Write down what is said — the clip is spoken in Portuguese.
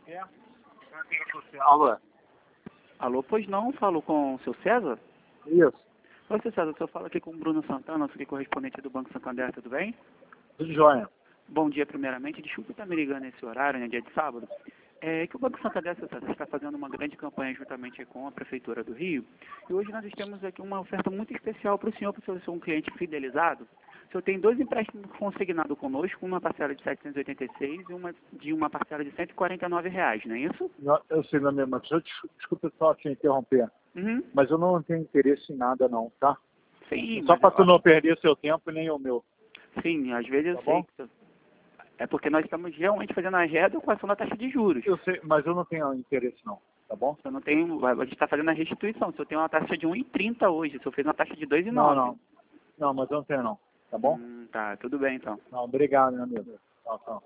Alô? Alô, pois não, falo com o seu César? Isso, Oi, seu César, o senhor fala aqui com o Bruno Santana, sou aqui correspondente do Banco Santander, tudo bem? tudo jóia. Bom dia, primeiramente. Desculpe estar me ligando nesse horário, né, dia de sábado. É que o Banco Santander, seu César, está fazendo uma grande campanha juntamente com a Prefeitura do Rio. E hoje nós temos aqui uma oferta muito especial para o senhor ser um cliente fidelizado. O senhor tem 2 empréstimos consignados conosco, uma parcela de R$ 786 e uma de uma parcela de R$ 149, não é isso? Eu sei, meu amigo, mas desculpa só te interromper, Uhum. mas eu não tenho interesse em nada não, tá? Sim, Só mas para tu não perder seu tempo e nem o meu, sim, às vezes tá eu sei bom? que é porque nós estamos realmente fazendo a readequação da taxa de juros. Eu sei, mas eu não tenho interesse não, tá bom? Eu não tenho, a gente está fazendo a restituição. Se eu tenho uma taxa de 1,30 hoje, se eu fiz uma taxa de Não, 2,9. não, não, mas eu não tenho não, tá bom? Tá, tudo bem então. Não, obrigado, meu amigo. Tchau, tchau.